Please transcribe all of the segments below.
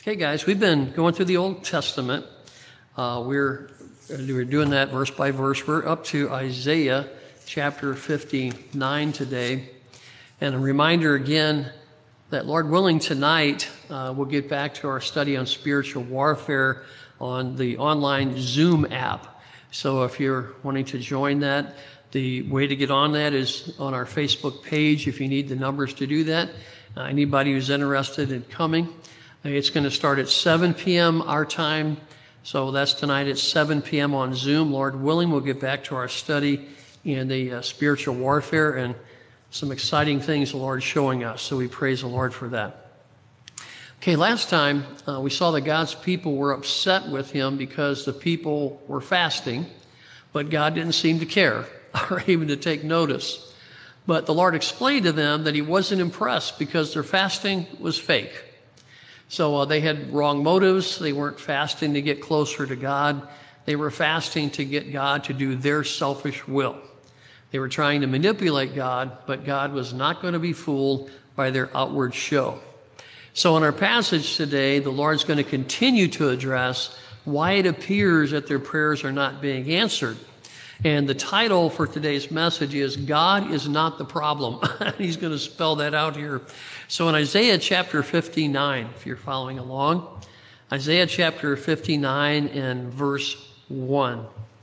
Okay, guys, we've been going through the Old Testament. We're doing that verse by verse. We're up to Isaiah chapter 59 today. And a reminder again that, Lord willing, tonight we'll get back to our study on spiritual warfare on the online Zoom app. So if you're wanting to join that, the way to get on that is on our Facebook page if you need the numbers to do that. Anybody who's interested in coming. It's going to start at 7 p.m. our time. So that's tonight at 7 p.m. on Zoom. Lord willing, we'll get back to our study in the spiritual warfare and some exciting things the Lord's showing us. So we praise the Lord for that. Okay, last time we saw that God's people were upset with him because the people were fasting, but God didn't seem to care or even to take notice. But the Lord explained to them that he wasn't impressed because their fasting was fake. So they had wrong motives. They weren't fasting to get closer to God. They were fasting to get God to do their selfish will. They were trying to manipulate God, but God was not going to be fooled by their outward show. So in our passage today, the Lord's going to continue to address why it appears that their prayers are not being answered. And the title for today's message is God is not the problem. He's going to spell that out here. So in Isaiah chapter 59, if you're following along, Isaiah chapter 59 and verse 1.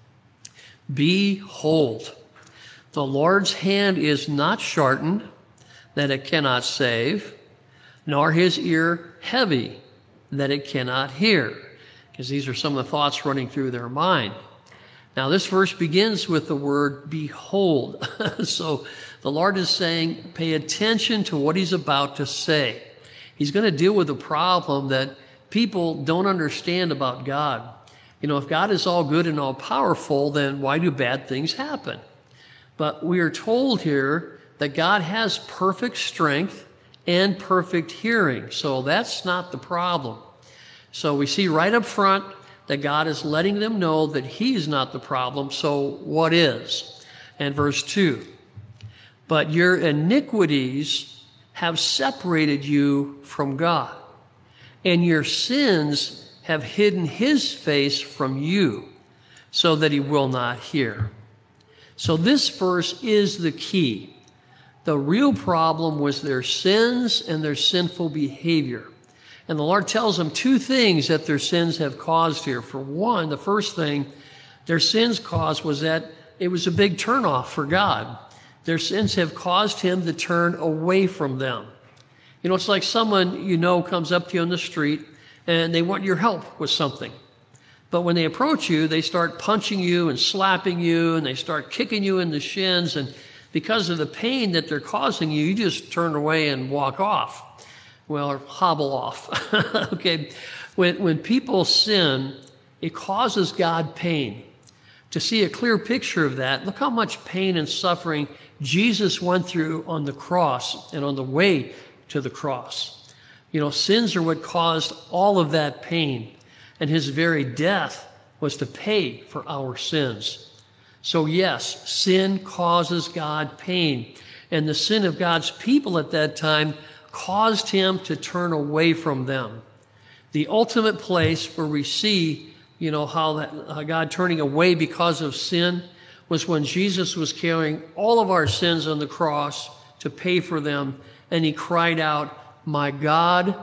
Behold, the Lord's hand is not shortened, that it cannot save, nor his ear heavy, that it cannot hear. Because these are some of the thoughts running through their mind. Now, this verse begins with the word behold. So the Lord is saying, pay attention to what he's about to say. He's going to deal with a problem that people don't understand about God. You know, if God is all good and all powerful, then why do bad things happen? But we are told here that God has perfect strength and perfect hearing. So that's not the problem. So we see right up front that God is letting them know that he's not the problem, so what is? And verse 2, but your iniquities have separated you from God, and your sins have hidden his face from you, so that he will not hear. So this verse is the key. The real problem was their sins and their sinful behavior. And the Lord tells them two things that their sins have caused here. For one, the first thing their sins caused was that it was a big turnoff for God. Their sins have caused him to turn away from them. You know, it's like someone you know comes up to you on the street and they want your help with something. But when they approach you, they start punching you and slapping you and they start kicking you in the shins. And because of the pain that they're causing you, you just turn away and walk off. Well, or hobble off. Okay. When people sin, it causes God pain. To see a clear picture of that, look how much pain and suffering Jesus went through on the cross and on the way to the cross. You know, sins are what caused all of that pain, and his very death was to pay for our sins. So yes, sin causes God pain, and the sin of God's people at that time caused him to turn away from them. The ultimate place where we see, you know, how God turning away because of sin was when Jesus was carrying all of our sins on the cross to pay for them. And he cried out, my God,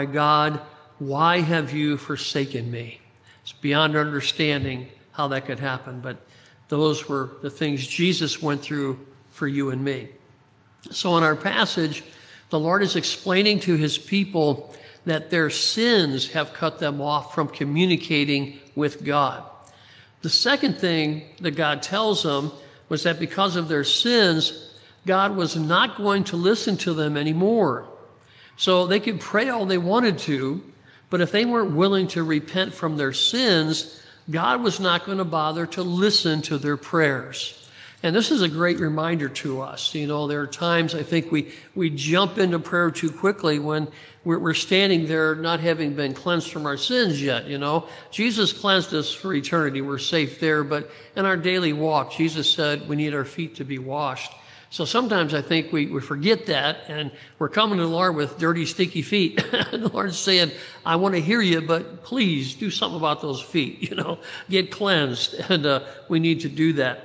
why have you forsaken me? It's beyond understanding how that could happen. But those were the things Jesus went through for you and me. So in our passage, the Lord is explaining to his people that their sins have cut them off from communicating with God. The second thing that God tells them was that because of their sins, God was not going to listen to them anymore. So they could pray all they wanted to, but if they weren't willing to repent from their sins, God was not going to bother to listen to their prayers. And this is a great reminder to us. You know, there are times I think we jump into prayer too quickly when we're standing there not having been cleansed from our sins yet, you know. Jesus cleansed us for eternity. We're safe there. But in our daily walk, Jesus said we need our feet to be washed. So sometimes I think we forget that, and we're coming to the Lord with dirty, stinky feet. And the Lord's saying, I want to hear you, but please do something about those feet, get cleansed. And we need to do that.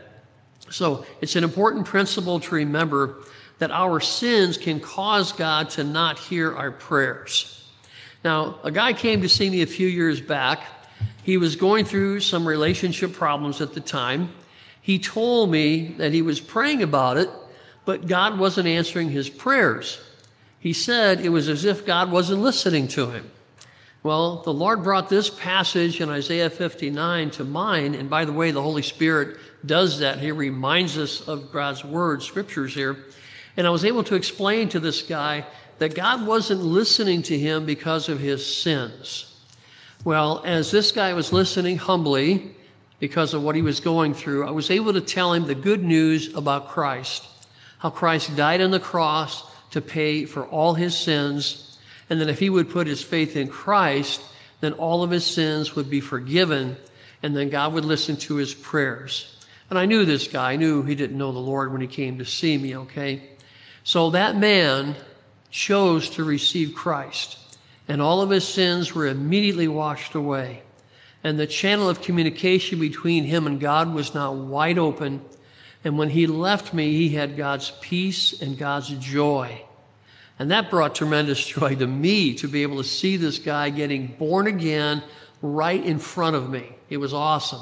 So it's an important principle to remember that our sins can cause God to not hear our prayers. Now, a guy came to see me a few years back. He was going through some relationship problems at the time. He told me that he was praying about it, but God wasn't answering his prayers. He said it was as if God wasn't listening to him. Well, the Lord brought this passage in Isaiah 59 to mind. And by the way, the Holy Spirit does that. He reminds us of God's word, scriptures here. And I was able to explain to this guy that God wasn't listening to him because of his sins. Well, as this guy was listening humbly because of what he was going through, I was able to tell him the good news about Christ. How Christ died on the cross to pay for all his sins, and that if he would put his faith in Christ, then all of his sins would be forgiven, and then God would listen to his prayers. And I knew this guy. I knew he didn't know the Lord when he came to see me, okay? So that man chose to receive Christ, and all of his sins were immediately washed away. And the channel of communication between him and God was now wide open. And when he left me, he had God's peace and God's joy. And that brought tremendous joy to me to be able to see this guy getting born again right in front of me. It was awesome.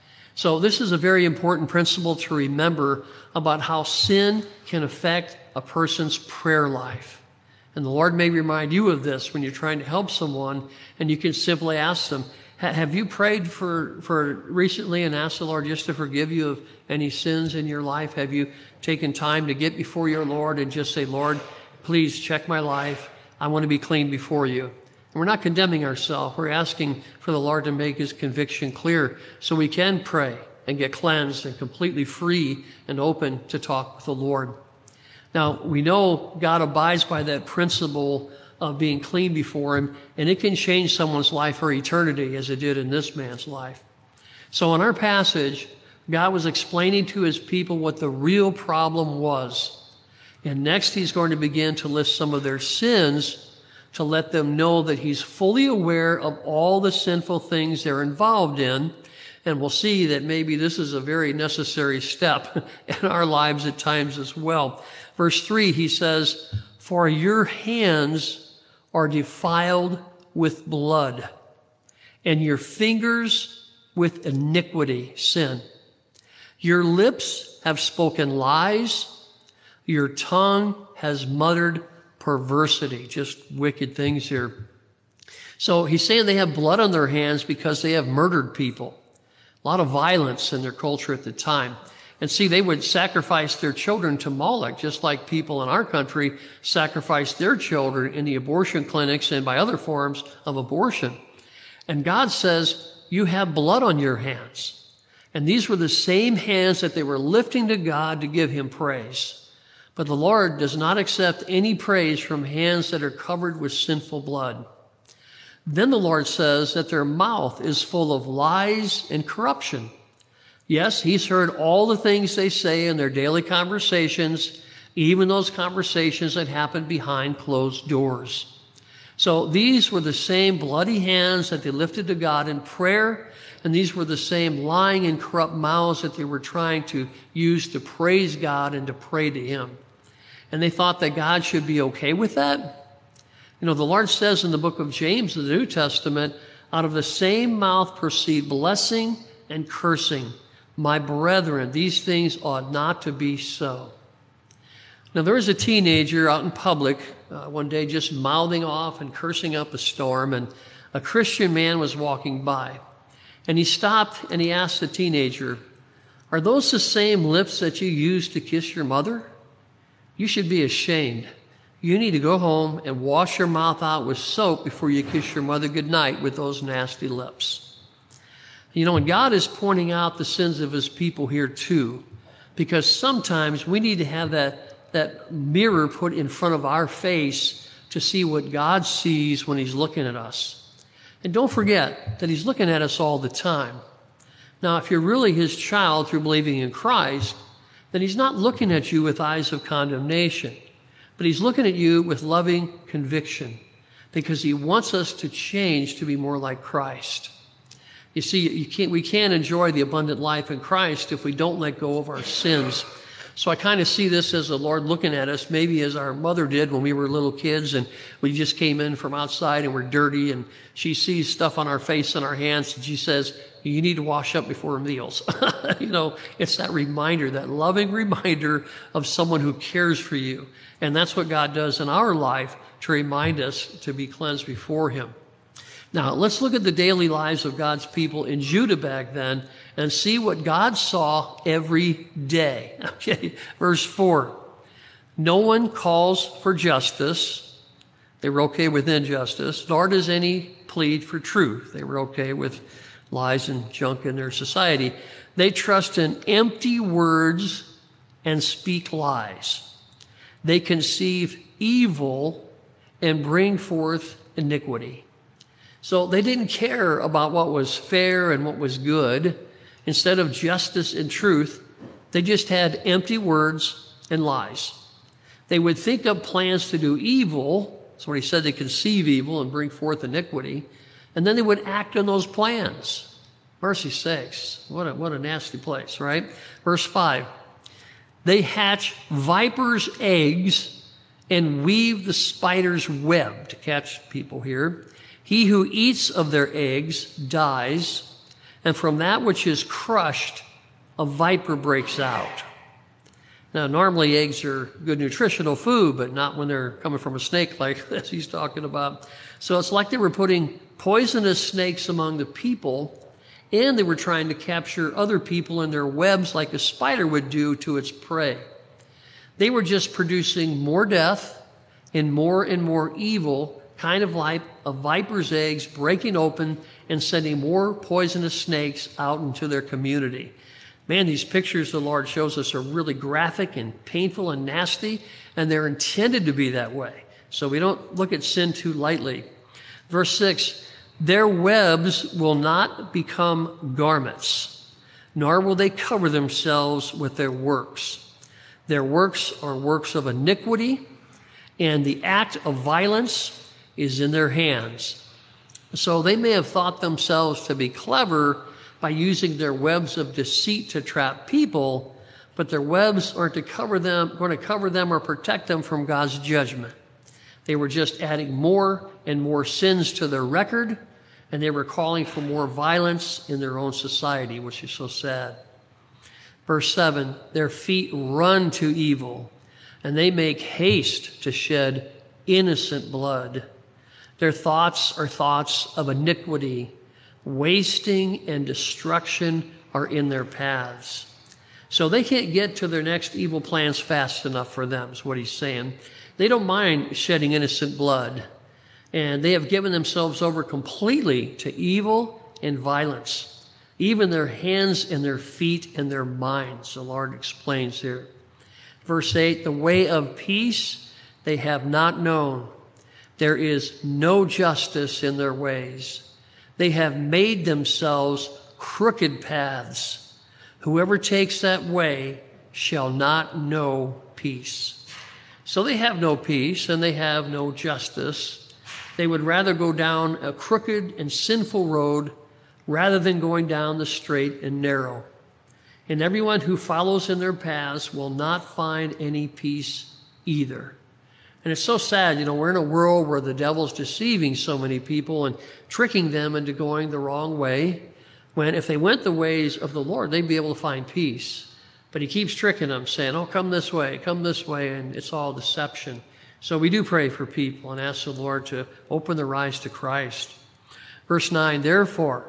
So this is a very important principle to remember about how sin can affect a person's prayer life. And the Lord may remind you of this when you're trying to help someone, and you can simply ask them, have you prayed for recently and asked the Lord just to forgive you of any sins in your life? Have you taken time to get before your Lord and just say, Lord, please check my life. I want to be clean before you. And we're not condemning ourselves. We're asking for the Lord to make his conviction clear so we can pray and get cleansed and completely free and open to talk with the Lord. Now, we know God abides by that principle of being clean before him, and it can change someone's life for eternity as it did in this man's life. So in our passage, God was explaining to his people what the real problem was. And next he's going to begin to list some of their sins to let them know that he's fully aware of all the sinful things they're involved in. And we'll see that maybe this is a very necessary step in our lives at times as well. Verse 3, he says, "For your hands are defiled with blood, and your fingers with iniquity," sin. "Your lips have spoken lies. Your tongue has muttered perversity." Just wicked things here. So he's saying they have blood on their hands because they have murdered people. A lot of violence in their culture at the time. And see, they would sacrifice their children to Moloch, just like people in our country sacrifice their children in the abortion clinics and by other forms of abortion. And God says, you have blood on your hands. And these were the same hands that they were lifting to God to give him praise. But the Lord does not accept any praise from hands that are covered with sinful blood. Then the Lord says that their mouth is full of lies and corruption. Yes, he's heard all the things they say in their daily conversations, even those conversations that happen behind closed doors. So these were the same bloody hands that they lifted to God in prayer, and these were the same lying and corrupt mouths that they were trying to use to praise God and to pray to him. And they thought that God should be okay with that. The Lord says in the book of James, in the New Testament, out of the same mouth proceed blessing and cursing. My brethren, these things ought not to be so. Now, there was a teenager out in public one day just mouthing off and cursing up a storm, and a Christian man was walking by. And he stopped and he asked the teenager, "Are those the same lips that you used to kiss your mother? You should be ashamed. You need to go home and wash your mouth out with soap before you kiss your mother goodnight with those nasty lips." And God is pointing out the sins of his people here too, because sometimes we need to have that mirror put in front of our face to see what God sees when he's looking at us. And don't forget that he's looking at us all the time. Now, if you're really his child through believing in Christ, then he's not looking at you with eyes of condemnation, but he's looking at you with loving conviction because he wants us to change to be more like Christ. You see, we can't enjoy the abundant life in Christ if we don't let go of our sins. So I kind of see this as the Lord looking at us, maybe as our mother did when we were little kids and we just came in from outside and we're dirty, and she sees stuff on our face and our hands and she says, you need to wash up before meals. It's that reminder, that loving reminder of someone who cares for you. And that's what God does in our life to remind us to be cleansed before him. Now, let's look at the daily lives of God's people in Judah back then and see what God saw every day. Okay, verse 4. No one calls for justice. They were okay with injustice, nor does any plead for truth. They were okay with lies and junk in their society. They trust in empty words and speak lies. They conceive evil and bring forth iniquity. So they didn't care about what was fair and what was good. Instead of justice and truth, they just had empty words and lies. They would think up plans to do evil. That's what he said, they conceive evil and bring forth iniquity. And then they would act on those plans. Mercy sakes, what a nasty place, right? Verse 5. They hatch vipers' eggs and weave the spider's web to catch people here. He who eats of their eggs dies, and from that which is crushed, a viper breaks out. Now, normally eggs are good nutritional food, but not when they're coming from a snake like this he's talking about. So it's like they were putting poisonous snakes among the people, and they were trying to capture other people in their webs like a spider would do to its prey. They were just producing more death and more evil, kind of like a viper's eggs breaking open and sending more poisonous snakes out into their community. Man, these pictures the Lord shows us are really graphic and painful and nasty, and they're intended to be that way. So we don't look at sin too lightly. Verse 6, their webs will not become garments, nor will they cover themselves with their works. Their works are works of iniquity, and the act of violence is in their hands. So they may have thought themselves to be clever by using their webs of deceit to trap people, but their webs aren't going to cover them or protect them from God's judgment. They were just adding more and more sins to their record, and they were calling for more violence in their own society, which is so sad. Verse 7, their feet run to evil, and they make haste to shed innocent blood. Their thoughts are thoughts of iniquity. Wasting and destruction are in their paths. So they can't get to their next evil plans fast enough for them, is what he's saying. They don't mind shedding innocent blood. And they have given themselves over completely to evil and violence. Even their hands and their feet and their minds, the Lord explains here. Verse 8, the way of peace they have not known. There is no justice in their ways. They have made themselves crooked paths. Whoever takes that way shall not know peace. So they have no peace and they have no justice. They would rather go down a crooked and sinful road rather than going down the straight and narrow. And everyone who follows in their paths will not find any peace either. And it's so sad, we're in a world where the devil's deceiving so many people and tricking them into going the wrong way, when if they went the ways of the Lord, they'd be able to find peace. But he keeps tricking them, saying, oh, come this way, and it's all deception. So we do pray for people and ask the Lord to open their eyes to Christ. Verse 9, therefore,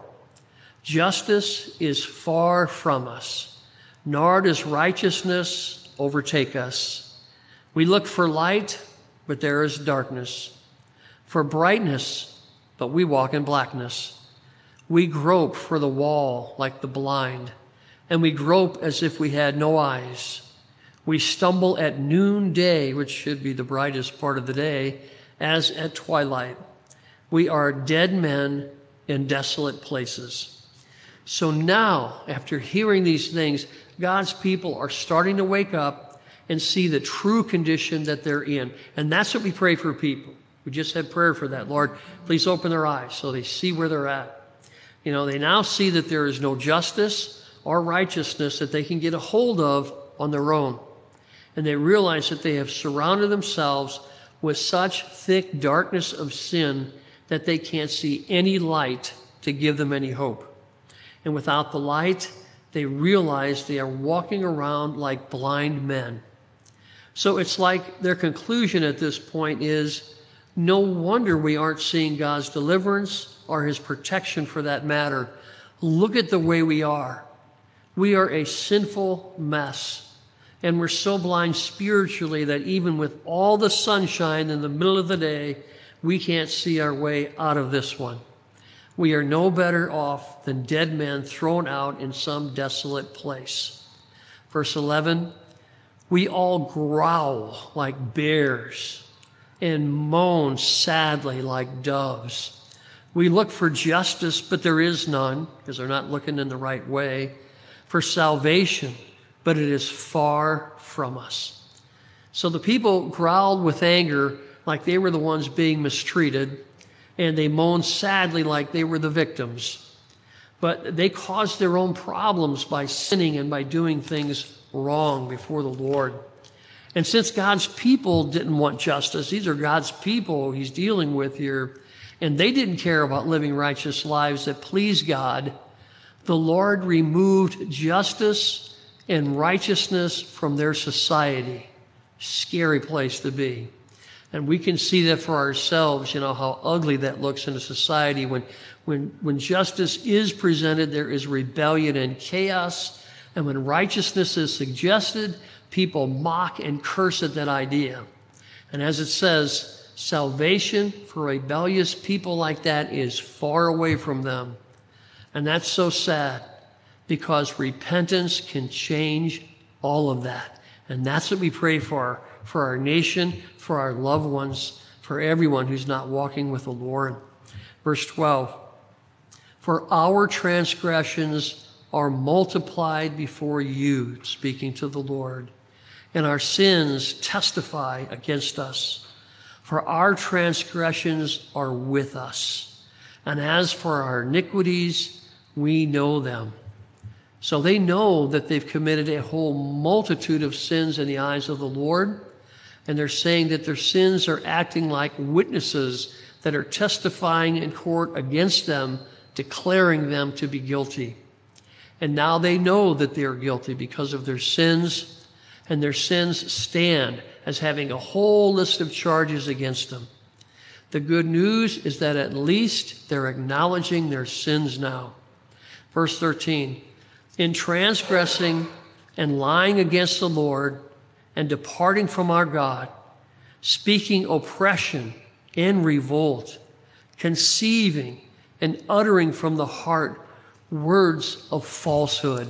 justice is far from us, nor does righteousness overtake us. We look for light, but there is darkness. For brightness, but we walk in blackness. We grope for the wall like the blind, and we grope as if we had no eyes. We stumble at noonday, which should be the brightest part of the day, as at twilight. We are dead men in desolate places. So now, after hearing these things, God's people are starting to wake up and see the true condition that they're in. And that's what we pray for people. We just had prayer for that. Lord, please open their eyes so they see where they're at. You know, they now see that there is no justice or righteousness that they can get a hold of on their own. And they realize that they have surrounded themselves with such thick darkness of sin that they can't see any light to give them any hope. And without the light, they realize they are walking around like blind men. So it's like their conclusion at this point is, no wonder we aren't seeing God's deliverance or his protection for that matter. Look at the way we are. We are a sinful mess. And we're so blind spiritually that even with all the sunshine in the middle of the day, we can't see our way out of this one. We are no better off than dead men thrown out in some desolate place. Verse 11, we all growl like bears and moan sadly like doves. We look for justice, but there is none, because they're not looking in the right way, for salvation, but it is far from us. So the people growled with anger like they were the ones being mistreated, and they moaned sadly like they were the victims. But they caused their own problems by sinning and by doing things wrong before the Lord. And since God's people didn't want justice, these are God's people he's dealing with here, and they didn't care about living righteous lives that please God, the Lord removed justice and righteousness from their society. Scary place to be. And we can see that for ourselves, you know, how ugly that looks in a society. When justice is presented, there is rebellion and chaos. And when righteousness is suggested, people mock and curse at that idea. And as it says, salvation for rebellious people like that is far away from them. And that's so sad, because repentance can change all of that. And that's what we pray for our nation, for our loved ones, for everyone who's not walking with the Lord. Verse 12, for our transgressions are multiplied before you, speaking to the Lord, and our sins testify against us. For our transgressions are with us, and as for our iniquities, we know them. So they know that they've committed a whole multitude of sins in the eyes of the Lord, and they're saying that their sins are acting like witnesses that are testifying in court against them, declaring them to be guilty. And now they know that they are guilty because of their sins, and their sins stand as having a whole list of charges against them. The good news is that at least they're acknowledging their sins now. Verse 13, in transgressing and lying against the Lord and departing from our God, speaking oppression and revolt, conceiving and uttering from the heart words of falsehood.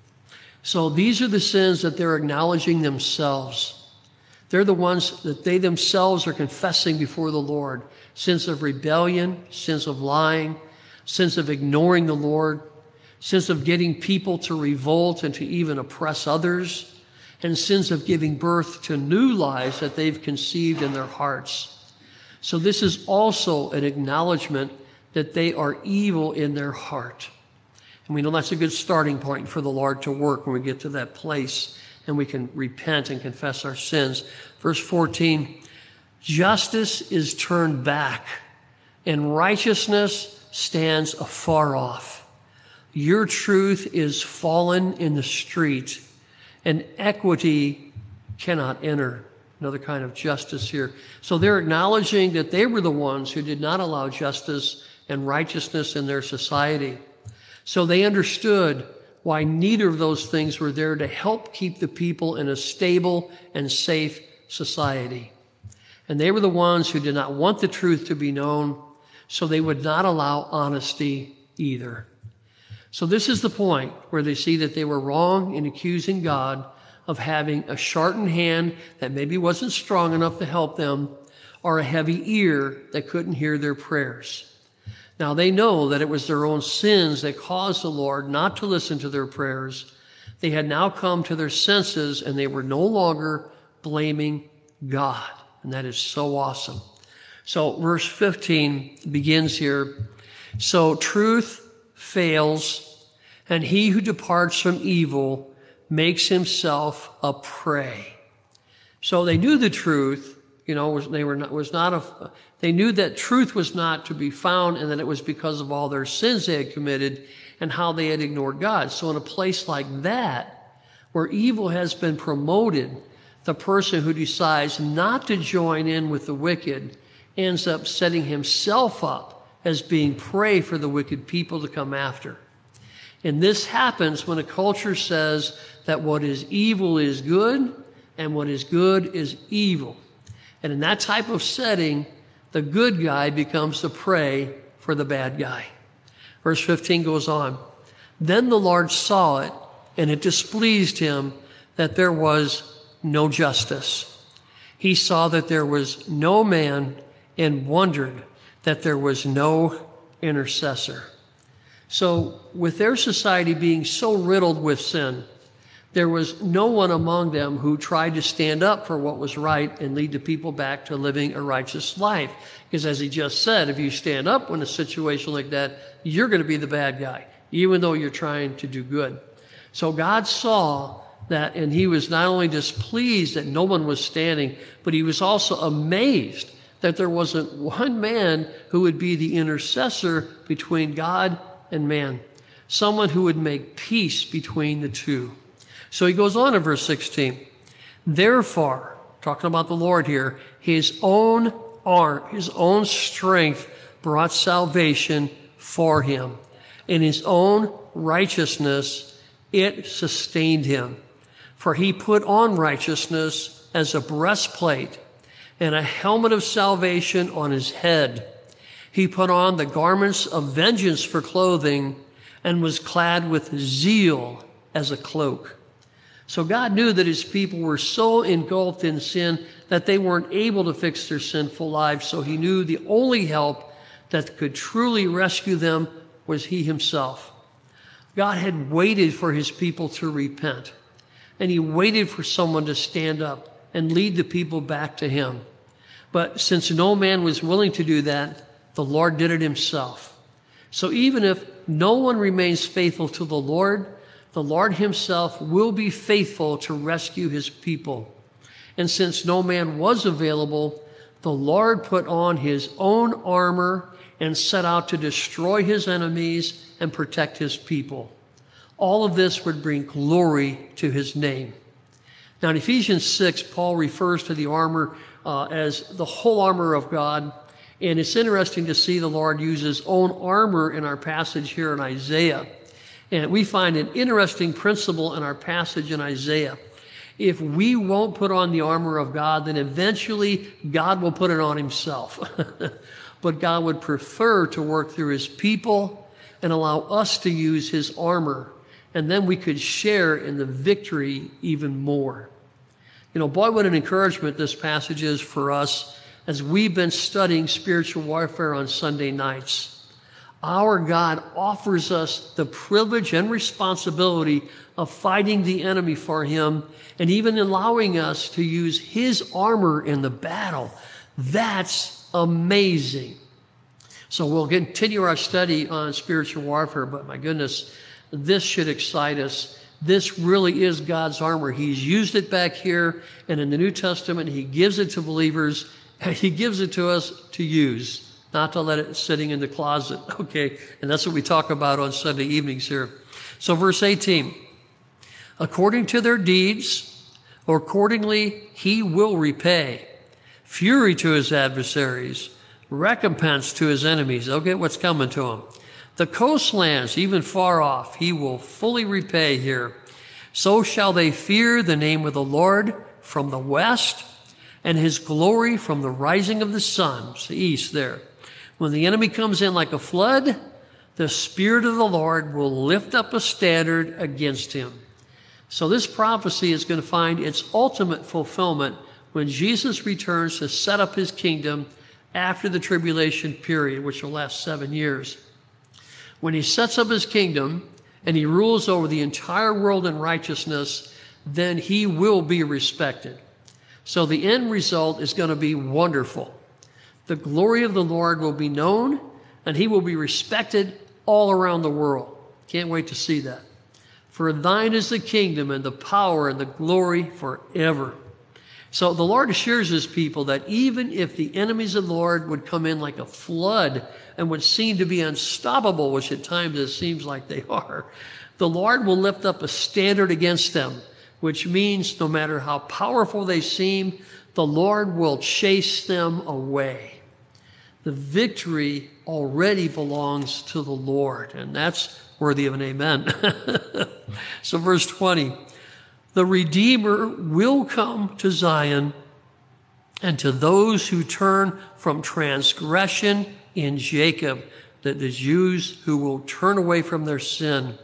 So these are the sins that they're acknowledging themselves. They're the ones that they themselves are confessing before the Lord. Sins of rebellion, sins of lying, sins of ignoring the Lord, sins of getting people to revolt and to even oppress others, and sins of giving birth to new lies that they've conceived in their hearts. So this is also an acknowledgement that they are evil in their heart. And we know that's a good starting point for the Lord to work when we get to that place and we can repent and confess our sins. Verse 14, justice is turned back and righteousness stands afar off. Your truth is fallen in the street, and equity cannot enter. Another kind of justice here. So they're acknowledging that they were the ones who did not allow justice and righteousness in their society. So they understood why neither of those things were there to help keep the people in a stable and safe society. And they were the ones who did not want the truth to be known, so they would not allow honesty either. So this is the point where they see that they were wrong in accusing God of having a shortened hand that maybe wasn't strong enough to help them, or a heavy ear that couldn't hear their prayers. Now they know that it was their own sins that caused the Lord not to listen to their prayers. They had now come to their senses, and they were no longer blaming God. And that is so awesome. So verse 15 begins here. So truth fails, and he who departs from evil makes himself a prey. So they knew the truth. They knew that truth was not to be found, and that it was because of all their sins they had committed and how they had ignored God. So in a place like that, where evil has been promoted, the person who decides not to join in with the wicked ends up setting himself up as being prey for the wicked people to come after. And this happens when a culture says that what is evil is good and what is good is evil. And in that type of setting, the good guy becomes the prey for the bad guy. Verse 15 goes on. Then the Lord saw it, and it displeased him that there was no justice. He saw that there was no man and wondered that there was no intercessor. So with their society being so riddled with sin, there was no one among them who tried to stand up for what was right and lead the people back to living a righteous life. Because as he just said, if you stand up in a situation like that, you're going to be the bad guy, even though you're trying to do good. So God saw that, and he was not only displeased that no one was standing, but he was also amazed that there wasn't one man who would be the intercessor between God and man, someone who would make peace between the two. So he goes on in verse 16. Therefore, talking about the Lord here, his own arm, his own strength brought salvation for him. In his own righteousness, it sustained him. For he put on righteousness as a breastplate and a helmet of salvation on his head. He put on the garments of vengeance for clothing and was clad with zeal as a cloak. So God knew that his people were so engulfed in sin that they weren't able to fix their sinful lives. So he knew the only help that could truly rescue them was he himself. God had waited for his people to repent, and he waited for someone to stand up and lead the people back to him. But since no man was willing to do that, the Lord did it himself. So even if no one remains faithful to the Lord himself will be faithful to rescue his people. And since no man was available, the Lord put on his own armor and set out to destroy his enemies and protect his people. All of this would bring glory to his name. Now in Ephesians 6, Paul refers to the armor as the whole armor of God. And it's interesting to see the Lord use his own armor in our passage here in Isaiah. And we find an interesting principle in our passage in Isaiah. If we won't put on the armor of God, then eventually God will put it on himself. But God would prefer to work through his people and allow us to use his armor. And then we could share in the victory even more. Boy, what an encouragement this passage is for us as we've been studying spiritual warfare on Sunday nights. Our God offers us the privilege and responsibility of fighting the enemy for him and even allowing us to use his armor in the battle. That's amazing. So we'll continue our study on spiritual warfare, but my goodness, this should excite us. This really is God's armor. He's used it back here, and in the New Testament, he gives it to believers, and he gives it to us to use. Not to let it sitting in the closet, okay? And that's what we talk about on Sunday evenings here. So verse 18, according to their deeds, accordingly he will repay. Fury to his adversaries, recompense to his enemies. They'll get what's coming to them. The coastlands, even far off, he will fully repay here. So shall they fear the name of the Lord from the west, and his glory from the rising of the sun, it's the east there. When the enemy comes in like a flood, the Spirit of the Lord will lift up a standard against him. So this prophecy is going to find its ultimate fulfillment when Jesus returns to set up his kingdom after the tribulation period, which will last 7 years. When he sets up his kingdom and he rules over the entire world in righteousness, then he will be respected. So the end result is going to be wonderful. The glory of the Lord will be known, and he will be respected all around the world. Can't wait to see that. For thine is the kingdom and the power and the glory forever. So the Lord assures his people that even if the enemies of the Lord would come in like a flood and would seem to be unstoppable, which at times it seems like they are, the Lord will lift up a standard against them, which means no matter how powerful they seem, the Lord will chase them away. The victory already belongs to the Lord, and that's worthy of an amen. So verse 20, the Redeemer will come to Zion, and to those who turn from transgression in Jacob, that the Jews who will turn away from their sin,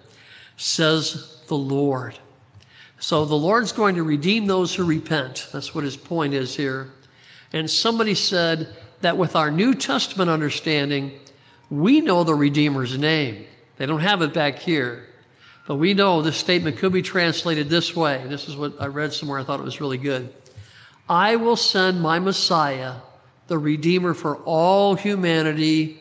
says the Lord. So the Lord's going to redeem those who repent. That's what his point is here. And somebody said that with our New Testament understanding, we know the Redeemer's name. They don't have it back here. But we know this statement could be translated this way. This is what I read somewhere. I thought it was really good. I will send my Messiah, the Redeemer for all humanity,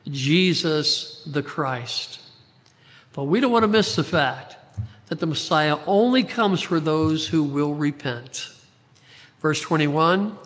Jesus the Christ. But we don't want to miss the fact that the Messiah only comes for those who will repent. Verse 21,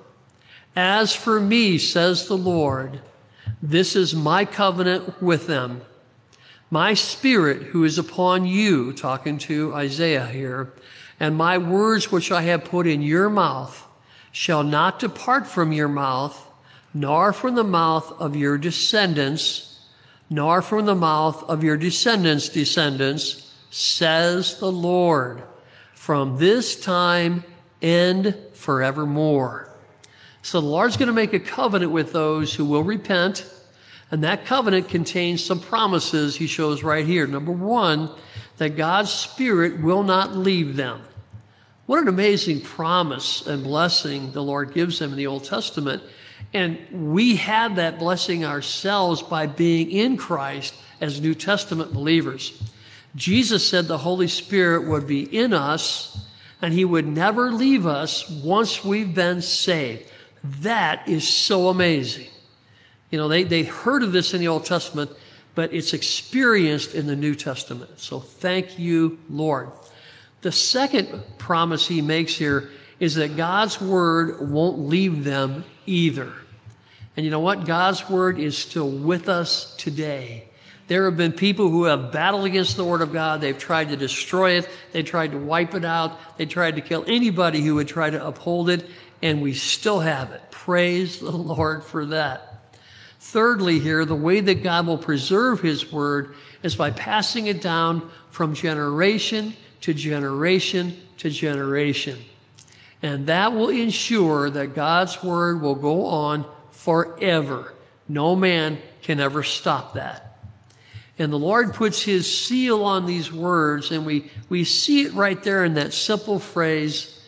as for me, says the Lord, this is my covenant with them. My spirit who is upon you, talking to Isaiah here, and my words which I have put in your mouth shall not depart from your mouth, nor from the mouth of your descendants, nor from the mouth of your descendants' descendants, says the Lord, from this time and forevermore. So the Lord's going to make a covenant with those who will repent, and that covenant contains some promises he shows right here. Number one, that God's Spirit will not leave them. What an amazing promise and blessing the Lord gives them in the Old Testament. And we have that blessing ourselves by being in Christ as New Testament believers. Jesus said the Holy Spirit would be in us and he would never leave us once we've been saved. That is so amazing. You know, they heard of this in the Old Testament, but it's experienced in the New Testament. So thank you, Lord. The second promise he makes here is that God's word won't leave them either. And you know what? God's word is still with us today. There have been people who have battled against the word of God. They've tried to destroy it. They tried to wipe it out. They tried to kill anybody who would try to uphold it. And we still have it. Praise the Lord for that. Thirdly here, the way that God will preserve his word is by passing it down from generation to generation to generation. And that will ensure that God's word will go on forever. No man can ever stop that. And the Lord puts his seal on these words, and we see it right there in that simple phrase,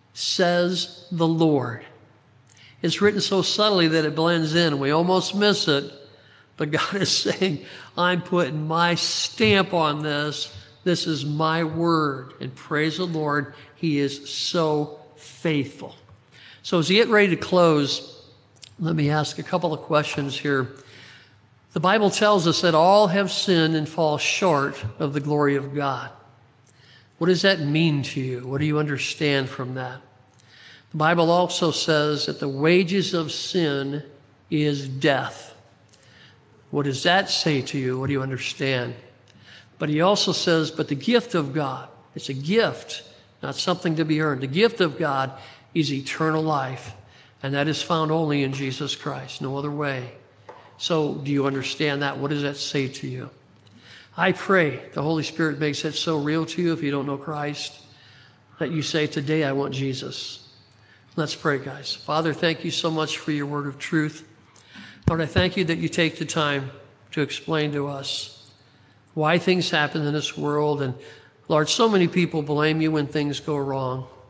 says the Lord. It's written so subtly that it blends in, and we almost miss it. But God is saying, I'm putting my stamp on this. This is my word. And praise the Lord, he is so faithful. So as we get ready to close, let me ask a couple of questions here. The Bible tells us that all have sinned and fall short of the glory of God. What does that mean to you? What do you understand from that? The Bible also says that the wages of sin is death. What does that say to you? What do you understand? But he also says, but the gift of God, it's a gift, not something to be earned. The gift of God is eternal life, and that is found only in Jesus Christ, no other way. So do you understand that? What does that say to you? I pray the Holy Spirit makes it so real to you if you don't know Christ, that you say, today I want Jesus. Let's pray, guys. Father, thank you so much for your word of truth. Lord, I thank you that you take the time to explain to us why things happen in this world. And Lord, so many people blame you when things go wrong.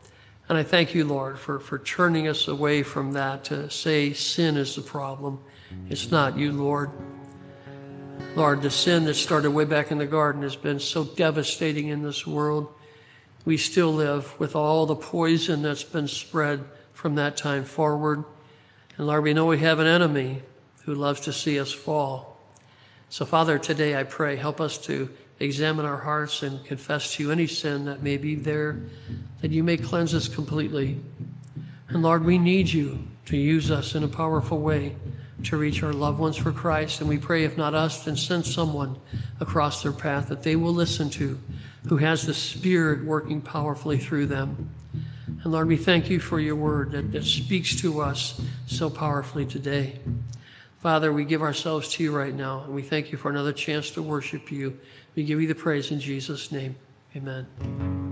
And I thank you, Lord, for turning us away from that to say sin is the problem. It's not you, Lord. Lord, the sin that started way back in the garden has been so devastating in this world. We still live with all the poison that's been spread from that time forward. And Lord, we know we have an enemy who loves to see us fall. So, Father, today I pray, help us to examine our hearts and confess to you any sin that may be there, that you may cleanse us completely. And Lord, we need you to use us in a powerful way to reach our loved ones for Christ. And we pray, if not us, then send someone across their path that they will listen to, who has the Spirit working powerfully through them. And Lord, we thank you for your word that speaks to us so powerfully today. Father, we give ourselves to you right now, and we thank you for another chance to worship you. We give you the praise in Jesus' name. Amen.